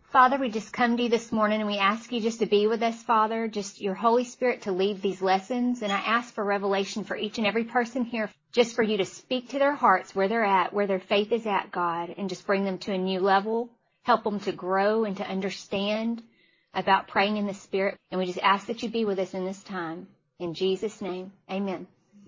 Father, we just come to you this morning and we ask you just to be with us, Father, just your Holy Spirit to lead these lessons. And I ask for revelation for each and every person here, just for you to speak to their hearts, where they're at, where their faith is at, God, and just bring them to a new level, help them to grow and to understand about praying in the Spirit. And we just ask that you be with us in this time. In Jesus' name, amen.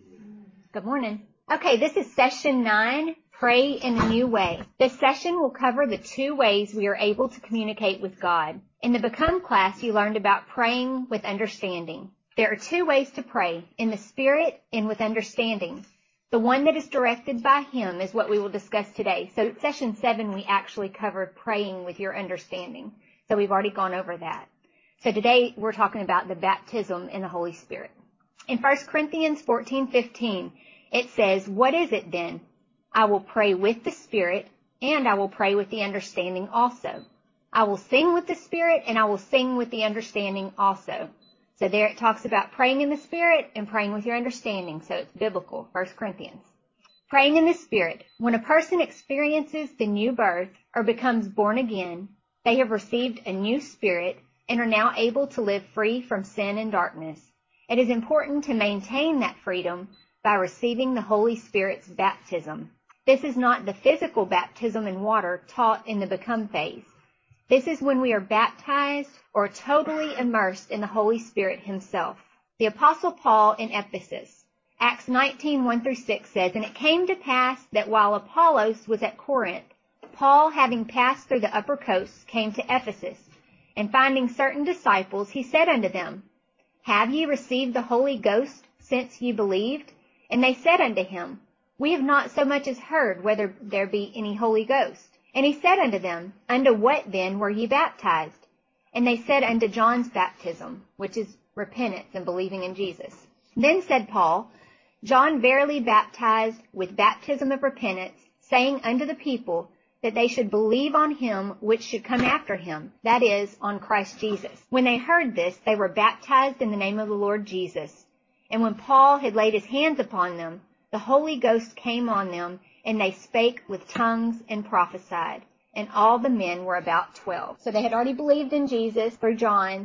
Good morning. Okay, this is session 9. Pray in a new way. This session will cover the 2 ways we are able to communicate with God. In the Become class, you learned about praying with understanding. There are 2 ways to pray, in the Spirit and with understanding. The one that is directed by Him is what we will discuss today. So session 7, we actually covered praying with your understanding. So we've already gone over that. So today, we're talking about the baptism in the Holy Spirit. In 1 Corinthians 14:15, it says, "What is it then? I will pray with the Spirit, and I will pray with the understanding also. I will sing with the Spirit, and I will sing with the understanding also." So there it talks about praying in the Spirit and praying with your understanding. So it's biblical, 1 Corinthians. Praying in the Spirit. When a person experiences the new birth or becomes born again, they have received a new spirit and are now able to live free from sin and darkness. It is important to maintain that freedom by receiving the Holy Spirit's baptism. This is not the physical baptism in water taught in the Become phase. This is when we are baptized or totally immersed in the Holy Spirit Himself. The Apostle Paul in Ephesus, Acts 19:1-6 says, "And it came to pass that while Apollos was at Corinth, Paul, having passed through the upper coast, came to Ephesus. And finding certain disciples, he said unto them, Have ye received the Holy Ghost since ye believed? And they said unto him, We have not so much as heard whether there be any Holy Ghost. And he said unto them, Unto what then were ye baptized? And they said, Unto John's baptism, which is repentance and believing in Jesus. Then said Paul, John verily baptized with baptism of repentance, saying unto the people that they should believe on him which should come after him, that is, on Christ Jesus. When they heard this, they were baptized in the name of the Lord Jesus. And when Paul had laid his hands upon them, the Holy Ghost came on them, and they spake with tongues and prophesied. And all the men were about 12. So they had already believed in Jesus through John.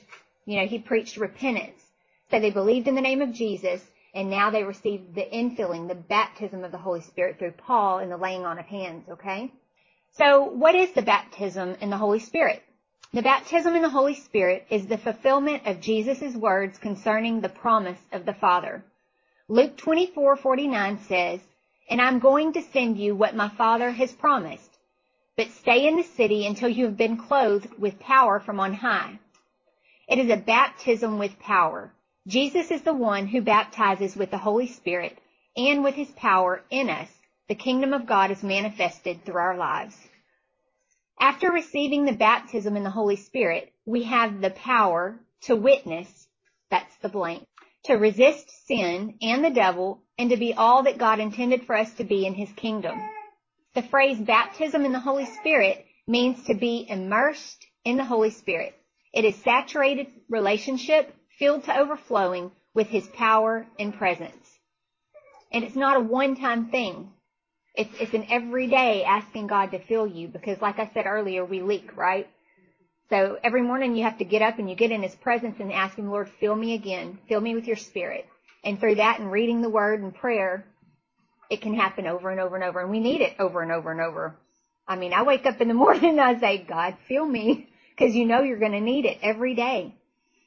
He preached repentance. So they believed in the name of Jesus, and now they received the infilling, the baptism of the Holy Spirit through Paul and the laying on of hands, okay? So what is the baptism in the Holy Spirit? The baptism in the Holy Spirit is the fulfillment of Jesus' words concerning the promise of the Father. Luke 24:49 says, And I'm going to send you what my Father has promised, but stay in the city until you have been clothed with power from on high. It is a baptism with power. Jesus is the one who baptizes with the Holy Spirit, and with His power in us, the kingdom of God is manifested through our lives. After receiving the baptism in the Holy Spirit, we have the power to witness, that's the blank, to resist sin and the devil, and to be all that God intended for us to be in His kingdom. The phrase baptism in the Holy Spirit means to be immersed in the Holy Spirit. It is saturated relationship filled to overflowing with His power and presence. And it's not a one-time thing. It's an everyday asking God to fill you, because like I said earlier, we leak, right? So every morning you have to get up and you get in His presence and ask Him, Lord, fill me again. Fill me with your Spirit. And through that and reading the Word and prayer, it can happen over and over and over. And we need it over and over and over. I mean, I wake up in the morning and I say, God, fill me, because you know you're going to need it every day.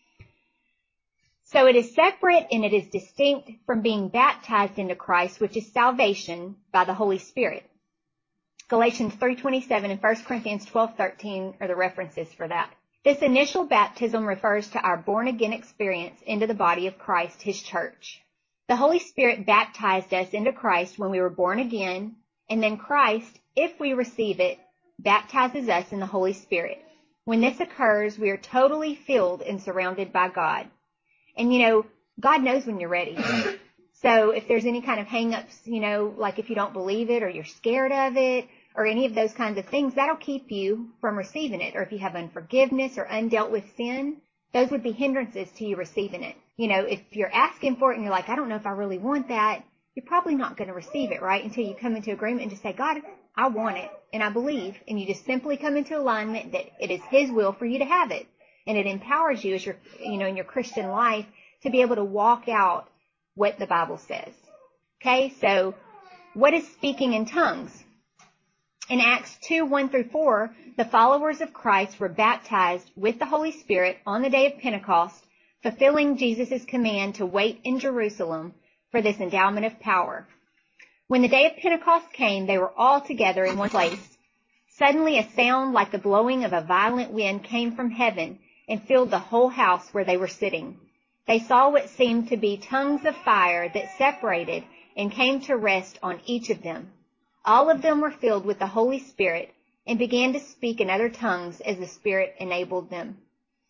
So it is separate and it is distinct from being baptized into Christ, which is salvation by the Holy Spirit. Galatians 3:27 and 1 Corinthians 12:13 are the references for that. This initial baptism refers to our born-again experience into the body of Christ, His church. The Holy Spirit baptized us into Christ when we were born again, and then Christ, if we receive it, baptizes us in the Holy Spirit. When this occurs, we are totally filled and surrounded by God. And, God knows when you're ready. So if there's any kind of hang-ups, like if you don't believe it or you're scared of it or any of those kinds of things, that'll keep you from receiving it. Or if you have unforgiveness or undealt with sin, those would be hindrances to you receiving it. If you're asking for it and you're like, I don't know if I really want that, you're probably not going to receive it, right? Until you come into agreement and just say, God, I want it and I believe. And you just simply come into alignment that it is His will for you to have it. And it empowers you as your, in your Christian life to be able to walk out what the Bible says. Okay, so what is speaking in tongues? In Acts 2:1-4, the followers of Christ were baptized with the Holy Spirit on the day of Pentecost, fulfilling Jesus' command to wait in Jerusalem for this endowment of power. When the day of Pentecost came, they were all together in one place. Suddenly a sound like the blowing of a violent wind came from heaven and filled the whole house where they were sitting. They saw what seemed to be tongues of fire that separated and came to rest on each of them. All of them were filled with the Holy Spirit and began to speak in other tongues as the Spirit enabled them.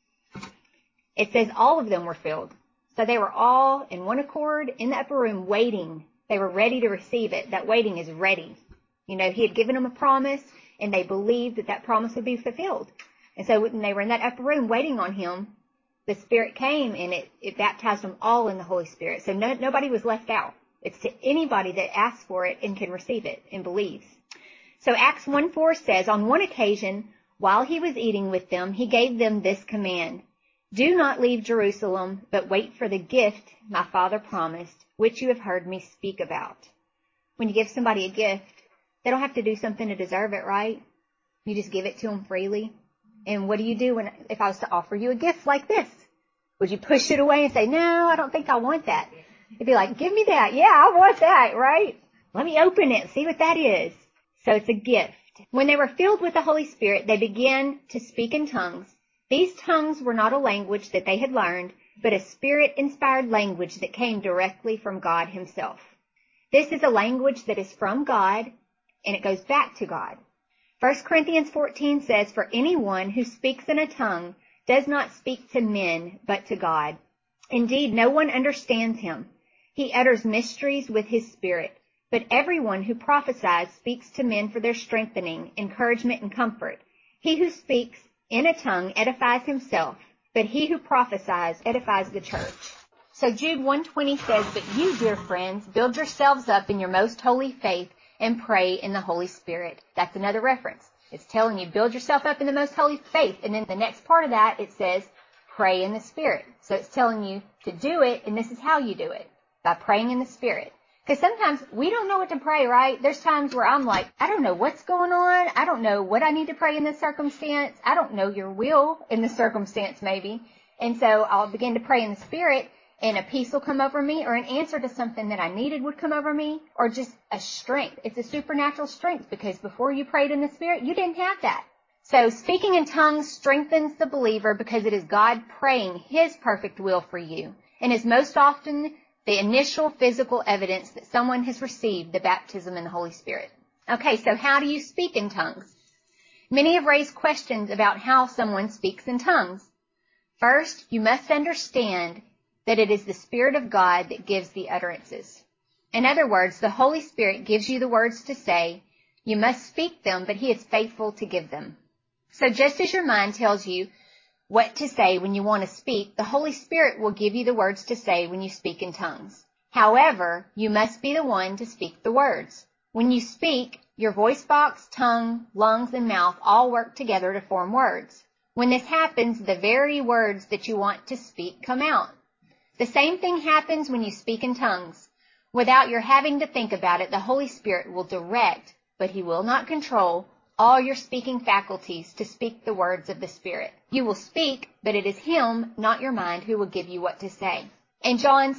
It says all of them were filled. So they were all in one accord in the upper room waiting. They were ready to receive it. That waiting is ready. He had given them a promise, and they believed that promise would be fulfilled. And so when they were in that upper room waiting on Him, the Spirit came and it baptized them all in the Holy Spirit. So nobody was left out. It's to anybody that asks for it and can receive it and believes. So Acts 1:4 says, on one occasion, while He was eating with them, He gave them this command: do not leave Jerusalem, but wait for the gift my Father promised, which you have heard me speak about. When you give somebody a gift, they don't have to do something to deserve it, right? You just give it to them freely. And what do you do if I was to offer you a gift like this? Would you push it away and say, no, I don't think I want that? You'd be like, give me that. Yeah, I want that, right? Let me open it and see what that is. So it's a gift. When they were filled with the Holy Spirit, they began to speak in tongues. These tongues were not a language that they had learned, but a Spirit-inspired language that came directly from God Himself. This is a language that is from God, and it goes back to God. 1 Corinthians 14 says, for anyone who speaks in a tongue does not speak to men, but to God. Indeed, no one understands him. He utters mysteries with his spirit. But everyone who prophesies speaks to men for their strengthening, encouragement, and comfort. He who speaks in a tongue edifies himself, but he who prophesies edifies the church. So Jude 1:20 says, but you, dear friends, build yourselves up in your most holy faith and pray in the Holy Spirit. That's another reference. It's telling you, build yourself up in the most holy faith. And then the next part of that, it says, pray in the Spirit. So it's telling you to do it, and this is how you do it, by praying in the Spirit. Because sometimes we don't know what to pray, right? There's times where I'm like, I don't know what's going on. I don't know what I need to pray in this circumstance. I don't know your will in this circumstance, maybe. And so I'll begin to pray in the Spirit, and a peace will come over me, or an answer to something that I needed would come over me, or just a strength. It's a supernatural strength, because before you prayed in the Spirit, you didn't have that. So speaking in tongues strengthens the believer because it is God praying His perfect will for you, and is most often the initial physical evidence that someone has received the baptism in the Holy Spirit. Okay, so how do you speak in tongues? Many have raised questions about how someone speaks in tongues. First, you must understand that it is the Spirit of God that gives the utterances. In other words, the Holy Spirit gives you the words to say. You must speak them, but He is faithful to give them. So just as your mind tells you what to say when you want to speak, the Holy Spirit will give you the words to say when you speak in tongues. However, you must be the one to speak the words. When you speak, your voice box, tongue, lungs, and mouth all work together to form words. When this happens, the very words that you want to speak come out. The same thing happens when you speak in tongues. Without your having to think about it, the Holy Spirit will direct, but He will not control, all your speaking faculties to speak the words of the Spirit. You will speak, but it is Him, not your mind, who will give you what to say. In John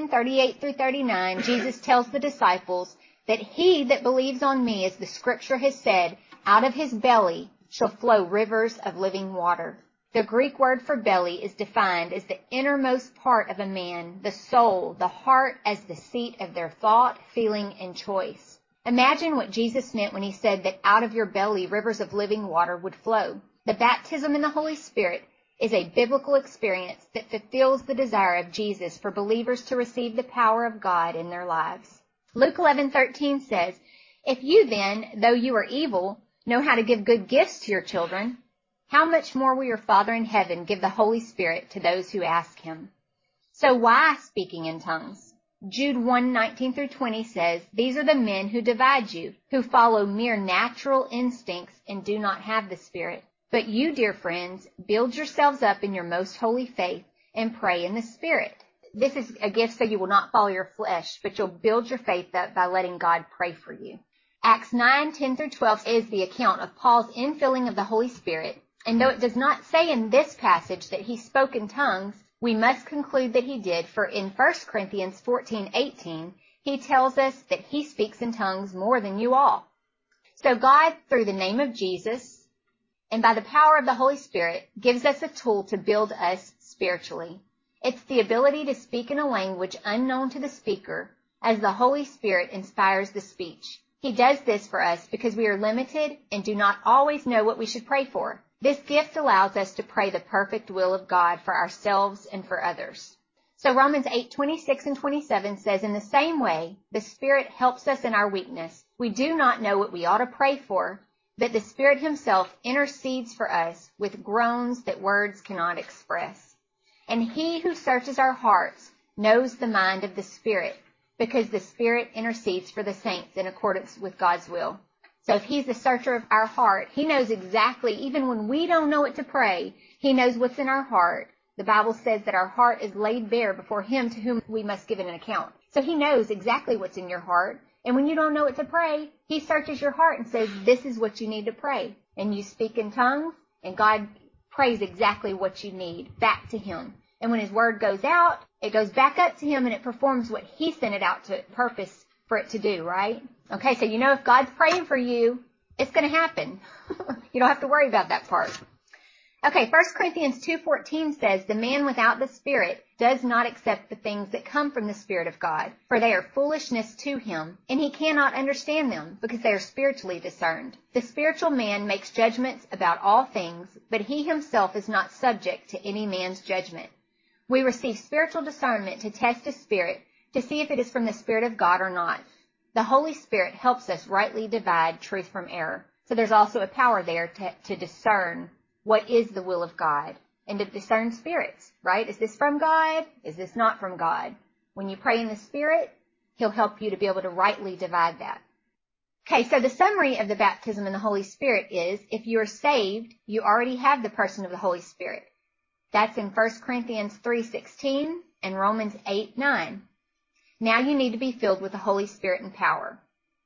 7:38-39, Jesus tells the disciples that he that believes on me, as the Scripture has said, out of his belly shall flow rivers of living water. The Greek word for belly is defined as the innermost part of a man, the soul, the heart as the seat of their thought, feeling, and choice. Imagine what Jesus meant when He said that out of your belly rivers of living water would flow. The baptism in the Holy Spirit is a biblical experience that fulfills the desire of Jesus for believers to receive the power of God in their lives. Luke 11:13 says, if you then, though you are evil, know how to give good gifts to your children, how much more will your Father in heaven give the Holy Spirit to those who ask Him? So why speaking in tongues? Jude 1:19-20 says, "These are the men who divide you, who follow mere natural instincts and do not have the Spirit. But you, dear friends, build yourselves up in your most holy faith and pray in the Spirit." This is a gift so you will not follow your flesh, but you'll build your faith up by letting God pray for you. Acts 9:10-12 is the account of Paul's infilling of the Holy Spirit. And though it does not say in this passage that he spoke in tongues, we must conclude that he did, for in 1 Corinthians 14:18, he tells us that he speaks in tongues more than you all. So God, through the name of Jesus and by the power of the Holy Spirit, gives us a tool to build us spiritually. It's the ability to speak in a language unknown to the speaker as the Holy Spirit inspires the speech. He does this for us because we are limited and do not always know what we should pray for. This gift allows us to pray the perfect will of God for ourselves and for others. So Romans 8:26-27 says, "In the same way, the Spirit helps us in our weakness. We do not know what we ought to pray for, but the Spirit himself intercedes for us with groans that words cannot express. And he who searches our hearts knows the mind of the Spirit, because the Spirit intercedes for the saints in accordance with God's will." So if he's the searcher of our heart, he knows exactly, even when we don't know what to pray, he knows what's in our heart. The Bible says that our heart is laid bare before him to whom we must give an account. So he knows exactly what's in your heart. And when you don't know what to pray, he searches your heart and says, this is what you need to pray. And you speak in tongues, and God prays exactly what you need back to him. And when his word goes out, it goes back up to him and it performs what he sent it out to purpose for it to do, right? Okay, so you know if God's praying for you, it's going to happen. You don't have to worry about that part. Okay, 1 Corinthians 2:14 says, "The man without the Spirit does not accept the things that come from the Spirit of God, for they are foolishness to him, and he cannot understand them, because they are spiritually discerned. The spiritual man makes judgments about all things, but he himself is not subject to any man's judgment." We receive spiritual discernment to test a spirit, to see if it is from the Spirit of God or not. The Holy Spirit helps us rightly divide truth from error. So there's also a power there to discern what is the will of God and to discern spirits, right? Is this from God? Is this not from God? When you pray in the Spirit, he'll help you to be able to rightly divide that. Okay, so the summary of the baptism in the Holy Spirit is, if you are saved, you already have the person of the Holy Spirit. That's in 1 Corinthians 3:16 and Romans 8:9. Now you need to be filled with the Holy Spirit and power.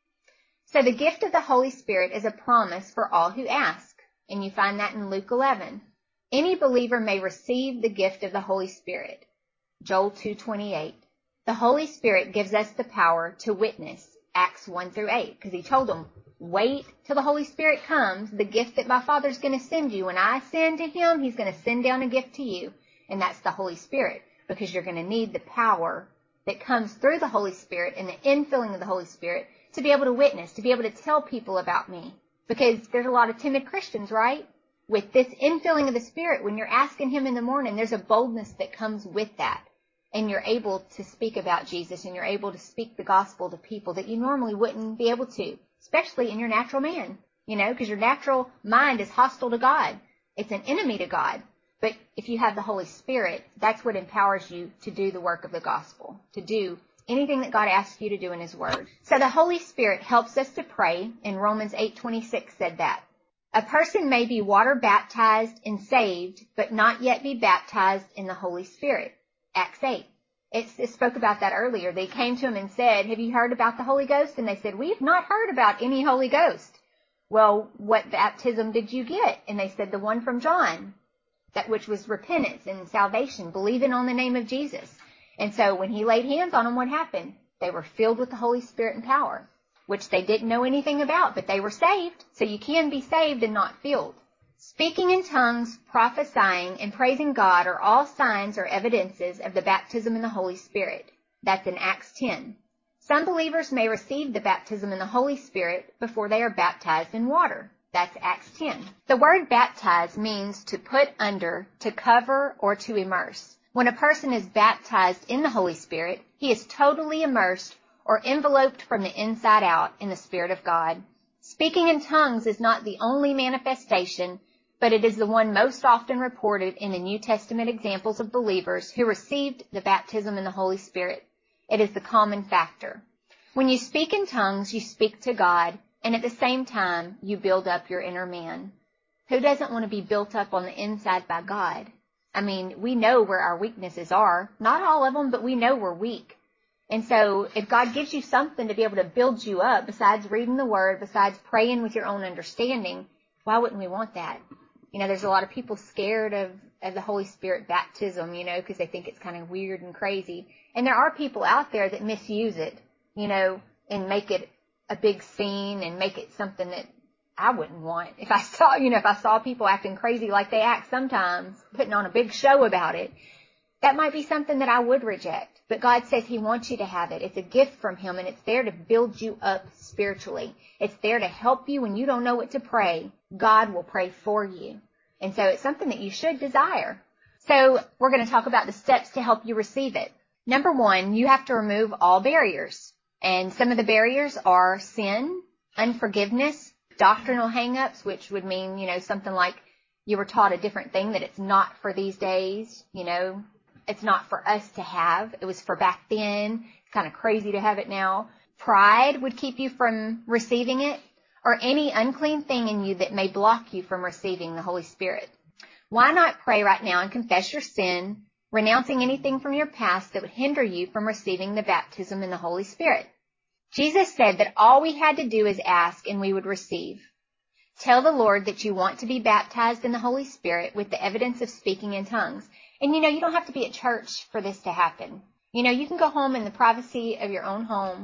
So the gift of the Holy Spirit is a promise for all who ask, and you find that in Luke 11. Any believer may receive the gift of the Holy Spirit. Joel 2:28. The Holy Spirit gives us the power to witness, Acts 1-8, because he told them, wait till the Holy Spirit comes, the gift that my Father's going to send you. When I ascend to him, he's going to send down a gift to you, and that's the Holy Spirit, because you're going to need the power that comes through the Holy Spirit and the infilling of the Holy Spirit to be able to witness, to be able to tell people about me. Because there's a lot of timid Christians, right? With this infilling of the Spirit, when you're asking him in the morning, there's a boldness that comes with that. And you're able to speak about Jesus, and you're able to speak the gospel to people that you normally wouldn't be able to, especially in your natural man, because your natural mind is hostile to God. It's an enemy to God. But if you have the Holy Spirit, that's what empowers you to do the work of the gospel, to do anything that God asks you to do in his word. So the Holy Spirit helps us to pray, and Romans 8:26 said that. A person may be water baptized and saved, but not yet be baptized in the Holy Spirit. Acts 8. It spoke about that earlier. They came to him and said, have you heard about the Holy Ghost? And they said, we've not heard about any Holy Ghost. Well, what baptism did you get? And they said, the one from John, that which was repentance and salvation, believing on the name of Jesus. And so when he laid hands on them, what happened? They were filled with the Holy Spirit and power, which they didn't know anything about, but they were saved. So you can be saved and not filled. Speaking in tongues, prophesying, and praising God are all signs or evidences of the baptism in the Holy Spirit. That's in Acts 10. Some believers may receive the baptism in the Holy Spirit before they are baptized in water. That's Acts 10. The word baptize means to put under, to cover, or to immerse. When a person is baptized in the Holy Spirit, he is totally immersed or enveloped from the inside out in the Spirit of God. Speaking in tongues is not the only manifestation, but it is the one most often reported in the New Testament examples of believers who received the baptism in the Holy Spirit. It is the common factor. When you speak in tongues, you speak to God, and at the same time, you build up your inner man. Who doesn't want to be built up on the inside by God? I mean, we know where our weaknesses are. Not all of them, but we know we're weak. And so if God gives you something to be able to build you up, besides reading the Word, besides praying with your own understanding, why wouldn't we want that? There's a lot of people scared of the Holy Spirit baptism, because they think it's kind of weird and crazy. And there are people out there that misuse it, and make it a big scene and make it something that I wouldn't want. If I saw people acting crazy like they act sometimes, putting on a big show about it, that might be something that I would reject. But God says He wants you to have it. It's a gift from Him, and it's there to build you up spiritually. It's there to help you when you don't know what to pray. God will pray for you. And so it's something that you should desire. So we're going to talk about the steps to help you receive it. Number 1, you have to remove all barriers. And some of the barriers are sin, unforgiveness, doctrinal hang-ups, which would mean, something like you were taught a different thing, that it's not for these days, it's not for us to have. It was for back then. It's kind of crazy to have it now. Pride would keep you from receiving it, or any unclean thing in you that may block you from receiving the Holy Spirit. Why not pray right now and confess your sin, renouncing anything from your past that would hinder you from receiving the baptism in the Holy Spirit? Jesus said that all we had to do is ask and we would receive. Tell the Lord that you want to be baptized in the Holy Spirit with the evidence of speaking in tongues. And you don't have to be at church for this to happen. You can go home in the privacy of your own home,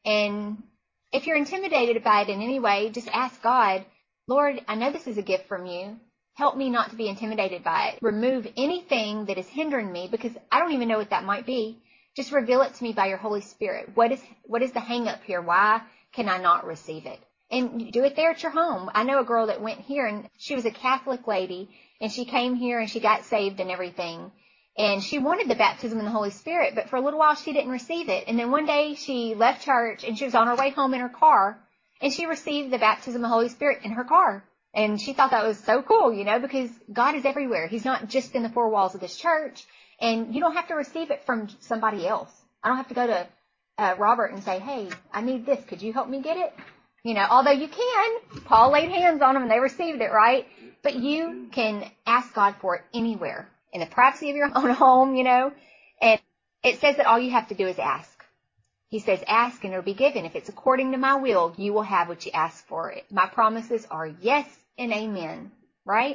and if you're intimidated by it in any way, just ask God, Lord, I know this is a gift from you. Help me not to be intimidated by it. Remove anything that is hindering me, because I don't even know what that might be. Just reveal it to me by your Holy Spirit. What is the hang up here? Why can I not receive it? And do it there at your home. I know a girl that went here, and she was a Catholic lady, and she came here and she got saved and everything. And she wanted the baptism in the Holy Spirit, but for a little while she didn't receive it. And then one day she left church and she was on her way home in her car, and she received the baptism of the Holy Spirit in her car. And she thought that was so cool, because God is everywhere. He's not just in the 4 walls of this church, and you don't have to receive it from somebody else. I don't have to go to Robert and say, hey, I need this. Could you help me get it? Although you can. Paul laid hands on them and they received it, right? But you can ask God for it anywhere, in the privacy of your own home, and it says that all you have to do is ask. He says, ask and it'll be given. If it's according to my will, you will have what you ask for. It. My promises are yes and amen, right?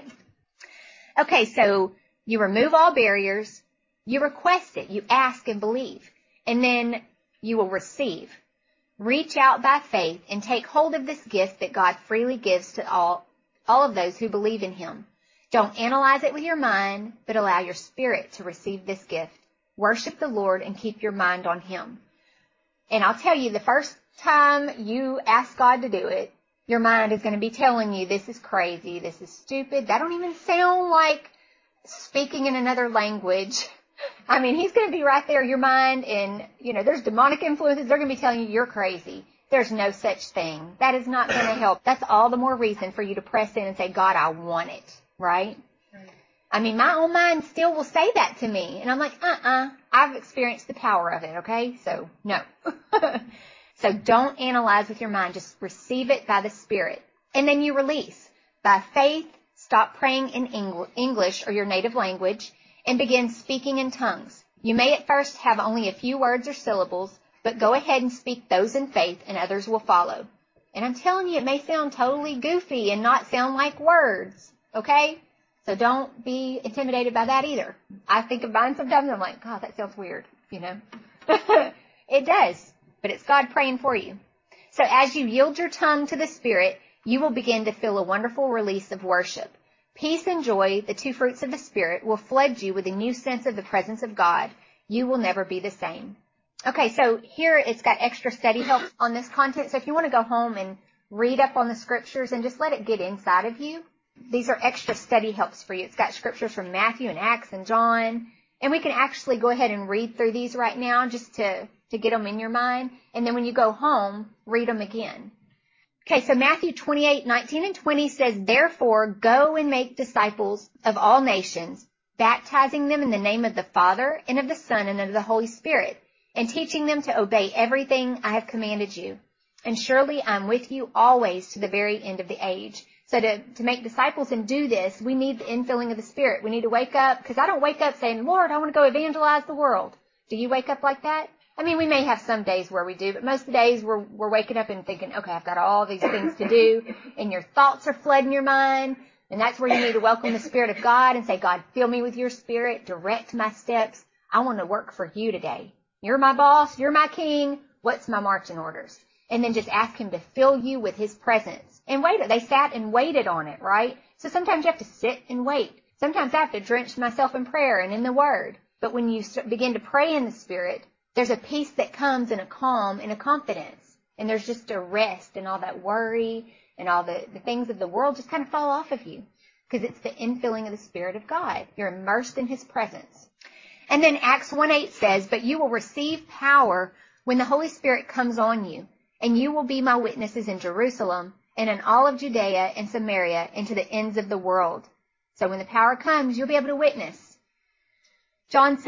Okay, so you remove all barriers, you request it, you ask and believe, and then you will receive. Reach out by faith and take hold of this gift that God freely gives to all of those who believe in Him. Don't analyze it with your mind, but allow your spirit to receive this gift. Worship the Lord and keep your mind on Him. And I'll tell you, the first time you ask God to do it, your mind is going to be telling you, this is crazy, this is stupid, that don't even sound like speaking in another language. I mean, He's going to be right there, your mind, and, there's demonic influences. They're going to be telling you you're crazy. There's no such thing. That is not going to help. That's all the more reason for you to press in and say, God, I want it, right? I mean, my own mind still will say that to me. And I'm like, I've experienced the power of it, okay? So, no. So don't analyze with your mind. Just receive it by the Spirit. And then you release. By faith, stop praying in English or your native language and begin speaking in tongues. You may at first have only a few words or syllables, but go ahead and speak those in faith and others will follow. And I'm telling you, it may sound totally goofy and not sound like words, okay? So don't be intimidated by that either. I think of mine sometimes and I'm like, God, that sounds weird, It does, but it's God praying for you. So as you yield your tongue to the Spirit, you will begin to feel a wonderful release of worship. Peace and joy, the 2 fruits of the Spirit, will flood you with a new sense of the presence of God. You will never be the same. Okay, so here it's got extra study help on this content. So if you want to go home and read up on the scriptures and just let it get inside of you, these are extra study helps for you. It's got scriptures from Matthew and Acts and John. And we can actually go ahead and read through these right now just to get them in your mind. And then when you go home, read them again. Okay, so Matthew 28:19 and 20 says, therefore, go and make disciples of all nations, baptizing them in the name of the Father and of the Son and of the Holy Spirit, and teaching them to obey everything I have commanded you. And surely I'm with you always to the very end of the age. So to make disciples and do this, we need the infilling of the Spirit. We need to wake up, because I don't wake up saying, Lord, I want to go evangelize the world. Do you wake up like that? I mean, we may have some days where we do, but most of the days we're waking up and thinking, okay, I've got all these things to do, and your thoughts are flooding your mind, and that's where you need to welcome the Spirit of God and say, God, fill me with your Spirit, direct my steps. I want to work for you today. You're my boss, you're my king, what's my marching orders? And then just ask him to fill you with his presence. And wait, they sat and waited on it, right? So sometimes you have to sit and wait. Sometimes I have to drench myself in prayer and in the Word. But when you begin to pray in the Spirit, there's a peace that comes and a calm and a confidence. And there's just a rest, and all that worry and all the things of the world just kind of fall off of you. Because it's the infilling of the Spirit of God. You're immersed in his presence. And then Acts 1:8 says, but you will receive power when the Holy Spirit comes on you. And you will be my witnesses in Jerusalem and in all of Judea and Samaria and to the ends of the world. So when the power comes, you'll be able to witness. John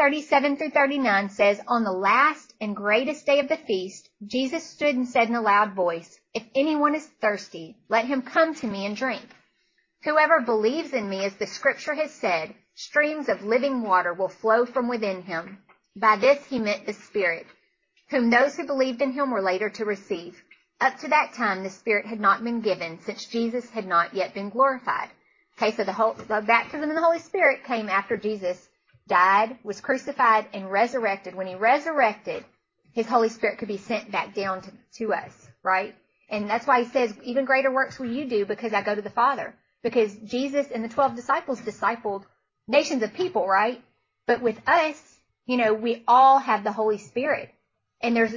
7:37-39 says, on the last and greatest day of the feast, Jesus stood and said in a loud voice, if anyone is thirsty, let him come to me and drink. Whoever believes in me, as the scripture has said, streams of living water will flow from within him. By this he meant the Spirit, whom those who believed in him were later to receive. Up to that time, the Spirit had not been given, since Jesus had not yet been glorified. Okay, so the baptism in the Holy Spirit came after Jesus died, was crucified, and resurrected. When he resurrected, his Holy Spirit could be sent back down to us, right? And that's why he says, even greater works will you do because I go to the Father. Because Jesus and the 12 disciples discipled nations of people, right? But with us, we all have the Holy Spirit. And there's,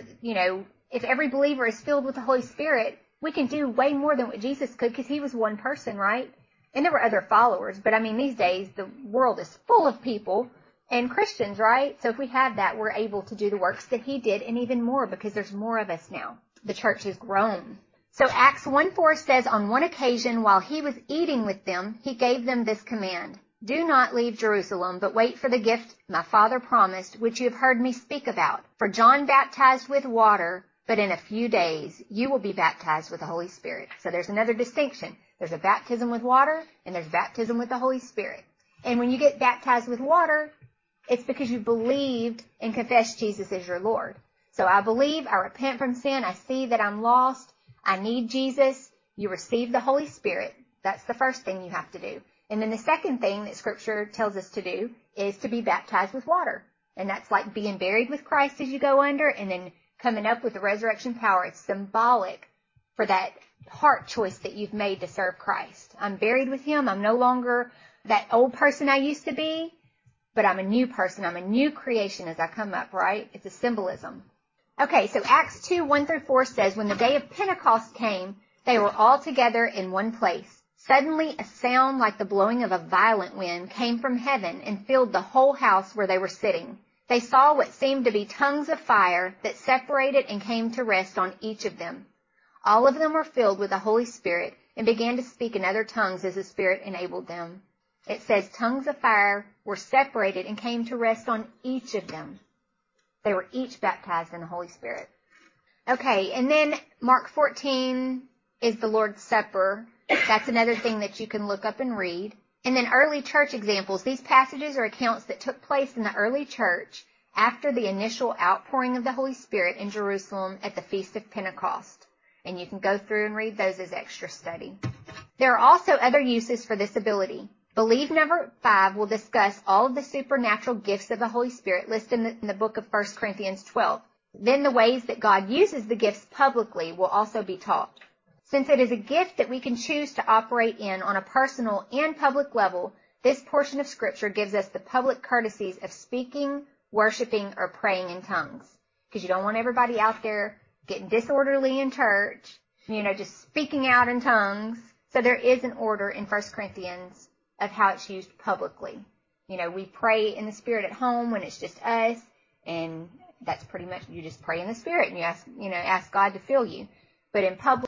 if every believer is filled with the Holy Spirit, we can do way more than what Jesus could, because he was one person, right? And there were other followers. But I mean, these days, the world is full of people and Christians, right? So if we have that, we're able to do the works that he did, and even more, because there's more of us now. The church has grown. So Acts 1:4 says, on one occasion, while he was eating with them, he gave them this command. Do not leave Jerusalem, but wait for the gift my Father promised, which you have heard me speak about. For John baptized with water, but in a few days you will be baptized with the Holy Spirit. So there's another distinction. There's a baptism with water, and there's baptism with the Holy Spirit. And when you get baptized with water, it's because you believed and confessed Jesus as your Lord. So I believe, I repent from sin, I see that I'm lost, I need Jesus. You receive the Holy Spirit. That's the first thing you have to do. And then the second thing that Scripture tells us to do is to be baptized with water. And that's like being buried with Christ as you go under, and then coming up with the resurrection power. It's symbolic for that heart choice that you've made to serve Christ. I'm buried with him. I'm no longer that old person I used to be, but I'm a new person. I'm a new creation as I come up, right? It's a symbolism. Okay, so Acts 2:1-4 says, when the day of Pentecost came, they were all together in one place. Suddenly a sound like the blowing of a violent wind came from heaven and filled the whole house where they were sitting. They saw what seemed to be tongues of fire that separated and came to rest on each of them. All of them were filled with the Holy Spirit and began to speak in other tongues as the Spirit enabled them. It says tongues of fire were separated and came to rest on each of them. They were each baptized in the Holy Spirit. Okay, and then Mark 14 is the Lord's Supper. That's another thing that you can look up and read. And then early church examples. These passages are accounts that took place in the early church after the initial outpouring of the Holy Spirit in Jerusalem at the Feast of Pentecost. And you can go through and read those as extra study. There are also other uses for this ability. Believe number 5 will discuss all of the supernatural gifts of the Holy Spirit listed in the book of 1 Corinthians 12. Then the ways that God uses the gifts publicly will also be taught. Since it is a gift that we can choose to operate in on a personal and public level, this portion of Scripture gives us the public courtesies of speaking, worshiping, or praying in tongues. Because you don't want everybody out there getting disorderly in church, just speaking out in tongues. So there is an order in 1 Corinthians of how it's used publicly. We pray in the Spirit at home when it's just us, and that's pretty much, you just pray in the Spirit and you ask God to fill you. But in public,